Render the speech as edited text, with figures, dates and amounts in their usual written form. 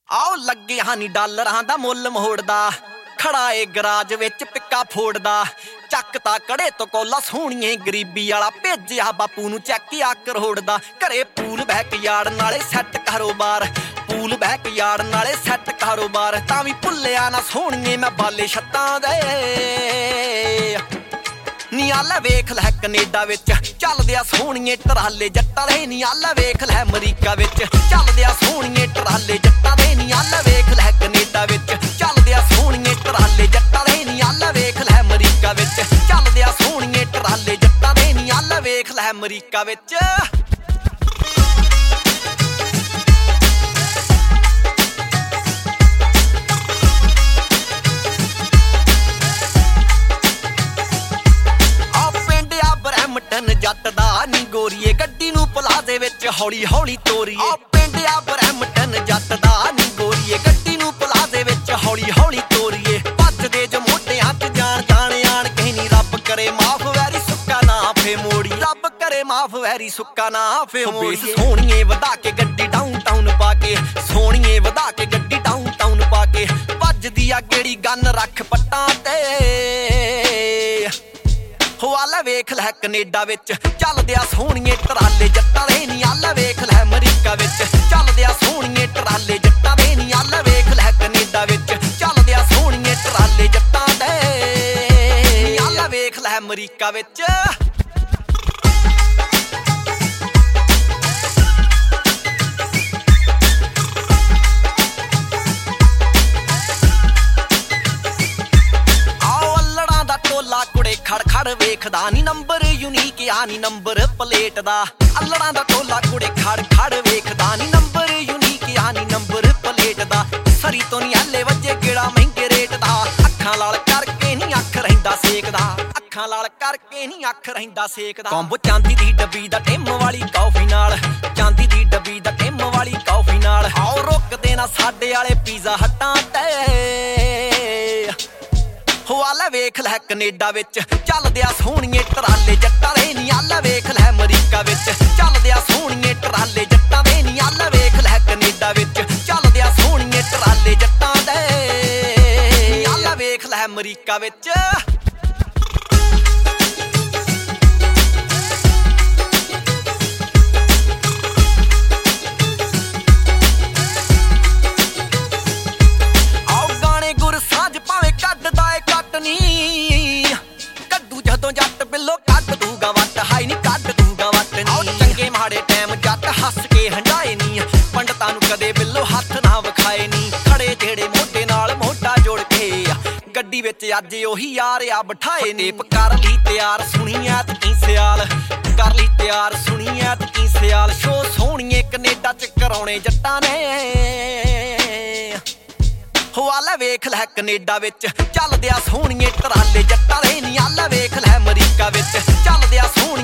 ਆਓ ਲੱਗੇ ਹਾਨੀ ਡਾਲਰਾਂ ਦਾ ਮੁੱਲ ਮੋੜਦਾ ਖੜਾ ਏ ਗਰਾਜ ਵਿੱਚ ਪਿੱਕਾ ਫੋੜਦਾ ਚੱਕਤਾ ਕੜੇ ਤੋਂ ਕੋਲਾ ਸੋਹਣੀਏ ਗਰੀਬੀ ਵਾਲਾ ਭੇਜਿਆ ਬਾਪੂ ਨੂੰ ਚੈੱਕ ਆ ਕਰੋੜਦਾ ਘਰੇ ਪੂਲ ਬੈਕ ਯਾਰਡ ਨਾਲੇ ਸੈੱਟ ਕਾਰੋਬਾਰ ਪੂਲ ਬੈਕ ਯਾਰਡ ਨਾਲੇ ਸੈੱਟ ਕਾਰੋਬਾਰ ਤਾਂ ਵੀ ਭੁੱਲਿਆ ਨਾ ਸੋਹਣੀਏ ਮੈਂ ਬਾਲੇ ਛੱਤਾਂ ਦੇ ਨੀ ਆਲਾ ਵੇਖ ਲੈ ਕੈਨੇਡਾ ਵਿੱਚ ਚੱਲਦਿਆ ਸੋਹਣੀਏ ਟਰਾਲੇ ਜੱਟਾਂ ਦੇ ਨੀ ਆਲਾ ਵੇਖ ਲੈ ਅਮਰੀਕਾ ਵਿੱਚ ਚੱਲਦਿਆ ਸੋਹਣੀਏ ਟਰਾਲੇ ਜੱਟਾਂ ਦੇ ਨੀ ਆਲਾ ਵੇਖ ਲੈ ਕੈਨੇਡਾ ਵਿੱਚ ਚੱਲਦਿਆ ਸੋਹਣੀਏ ਟਰਾਲੇ ਜੱਟਾਂ ਦੇ ਨੀ ਆਲਾ ਵੇਖ ਲੈ ਅਮਰੀਕਾ ਵਿੱਚ ਚੱਲਦਿਆ ਸੋਹਣੀਏ ਟਰਾਲੇ ਜੱਟਾਂ ਦੇ ਨੀ ਆਲਾ ਵੇਖ ਲੈ ਅਮਰੀਕਾ ਵਿੱਚ ਜੱਟ ਦਾ ਨੀ ਗੋਰੀਏ ਗੱਡੀ ਨੂੰ ਪਲਾਜ਼ੇ ਵਿੱਚ ਹੌਲੀ ਹੌਲੀ ਤੋਰੀਏ ਆ ਪਿੰਡ ਆ ਬਰੈਂਪਟਨ ਜੱਟ ਦਾ ਨੀ ਗੋਰੀਏ ਗੱਡੀ ਨੂੰ ਪਲਾਜ਼ੇ ਵਿੱਚ ਹੌਲੀ ਹੌਲੀ ਤੋਰੀਏ ਭੱਜਦੇ ਜੋ ਮੋਢਿਆਂ 'ਚ ਜਾਣ ਆਣ ਕਹਿਨੀ ਰੱਬ ਕਰੇ ਮਾਫ ਵੈਰੀ ਸੁੱਕਾ ਨਾ ਫੇ ਮੋੜੀ ਰੱਬ ਕਰੇ ਮਾਫ ਵੈਰੀ ਸੁੱਕਾ ਨਾ ਫੇ ਮੋੜੀ ਸੋਹਣੀਏ ਵਧਾ ਕੇ ਗੱਡੀ ਡਾਊਨਟਾਊਨ ਪਾ ਕੇ ਸੋਹਣੀਏ ਵਧਾ ਕੇ ਗੱਡੀ ਡਾਊਨਟਾਊਨ ਪਾ ਕੇ ਵੱਜਦੀ ਆ ਗੇੜੀ ਗੰਨ ਰੱਖ ਪੱਟਾਂ ਤੇ ਹੋ ਆਲਾ ਵੇਖ ਲੈ ਕੈਨੇਡਾ ਵਿੱਚ ਚੱਲਦਿਆ ਸੋਹਣੀਏ ਟਰਾਲੇ ਜੱਟਾਂ ਦੇ ਨੀ ਆਲਾ ਵੇਖ ਲੈ ਅਮਰੀਕਾ ਵਿੱਚ ਚੱਲਦਿਆ ਸੋਹਣੀਏ ਟਰਾਲੇ ਜੱਟਾਂ ਦੇ ਨੀ ਆਲਾ ਵੇਖ ਲੈ ਕੈਨੇਡਾ ਵਿੱਚ ਚੱਲਦਿਆ ਸੋਹਣੀਏ ਟਰਾਲੇ ਜੱਟਾਂ ਦੇ ਨੀ ਆਲਾ ਵੇਖ ਲੈ ਅਮਰੀਕਾ ਵਿੱਚ ਖੜ ਖੜ ਵੇਖਦਾ ਨੀ ਨੰਬਰ ਯੂਨੀਕ ਆ ਨੀ ਨੰਬਰ ਪਲੇਟ ਦਾ ਅੱਲੜਾਂ ਦਾ ਟੋਲਾ ਕੁੜੇ ਖੜ ਖੜ ਵੇਖਦਾ ਨੀ ਨੰਬਰ ਯੂਨੀਕ ਆ ਨੀ ਨੰਬਰ ਪਲੇਟ ਦਾ ਸਰੀ ਤੋਂ ਨੀ ਹੱਲੇ ਵੱਜੇ ਗੇੜਾ ਮਹਿੰਗੇ ਰੇਟ ਦਾ ਅੱਖਾਂ ਲਾਲ ਕਰਕੇ ਨੀ ਅੱਖ ਰਹਿੰਦਾ ਸੇਕਦਾ ਅੱਖਾਂ ਲਾਲ ਕਰਕੇ ਨੀ ਅੱਖ ਰਹਿੰਦਾ ਸੇਕਦਾ ਕੰਬੋ ਚਾਂਦੀ ਦੀ ਡੱਬੀ ਦਾ ਟਿਮ ਵਾਲੀ ਕੌਫੀ ਨਾਲ ਚਾਂਦੀ ਦੀ ਡੱਬੀ ਦਾ ਟਿਮ ਵਾਲੀ ਕੌਫੀ ਨਾਲ ਆਓ ਰੁਕਦੇ ਨਾ ਸਾਡੇ ਵਾਲੇ ਪੀਜ਼ਾ ਹੱਟਾਂ ਤੇ ਹੋ ਆਲਾ ਵੇਖ ਲੈ ਕੈਨੇਡਾ ਵਿੱਚ ਚੱਲਦਿਆ ਸੋਹਣੀਏ ਟਰਾਲੇ ਜੱਟਾਂ ਦੇ ਨੀ ਆਲਾ ਵੇਖ ਲੈ ਅਮਰੀਕਾ ਵਿੱਚ ਚੱਲਦਿਆ ਸੋਹਣੀਏ ਟਰਾਲੇ ਜੱਟਾਂ ਦੇ ਨੀ ਆਲਾ ਵੇਖ ਲੈ ਕੈਨੇਡਾ ਵਿੱਚ ਚੱਲਦਿਆ ਸੋਹਣੀਏ ਟਰਾਲੇ ਜੱਟਾਂ ਦੇ ਨੀ ਆਲਾ ਵੇਖ ਲੈ ਅਮਰੀਕਾ ਵਿੱਚ ਕੱਢੂ ਜਦੋਂ ਜੱਟ ਬਿੱਲੋ ਕੱਢ ਦੂਗਾ ਵੱਟ ਹਾਈ ਨੀ ਕੱਢ ਦੂਗਾ ਵੱਟ ਨੀ ਚੰਗੇ ਮਾੜੇ ਟਾਈਮ ਜੱਟ ਹੱਸ ਕੇ ਹੰਡਾਏ ਨੀ ਪੰਡਤਾਂ ਨੂੰ ਕਦੇ ਬਿੱਲੋ ਹੱਥ ਨਾ ਵਿਖਾਏ ਨੀ ਖੜੇ ਜਿਹੜੇ ਮੋਢੇ ਨਾਲ ਮੋਢਾ ਜੋੜ ਕੇ ਗੱਡੀ ਵਿੱਚ ਅੱਜ ਉਹੀ ਯਾਰ ਆ ਬਿਠਾਏ ਨੀ ਕਰ ਲਈ ਤਿਆਰ ਸੁਣੀਆਂ ਤੇ ਕੀ ਸਿਆਲ ਕਰ ਲਈ ਤਿਆਰ ਸੁਣੀਆਂ ਤੇ ਕੀ ਸਿਆਲ ਸ਼ੋ ਸੋਹਣੀਏ ਕੈਨੇਡਾ ਚ ਕਰਾਉਣੇ ਜੱਟਾਂ ਨੇ ਹੋ ਆਲਾ ਵੇਖ ਲੈ ਕੈਨੇਡਾ ਵਿੱਚ ਚੱਲਦਿਆ ਸੋਹਣੀਏ ਟਰਾਲੇ ਜੱਟਾਂ ਦੇ ਨੀ ਆਲਾ ਵੇਖ ਲੈ ਅਮਰੀਕਾ ਵਿੱਚ ਚੱਲਦਿਆ ਸੋਹਣੀਏ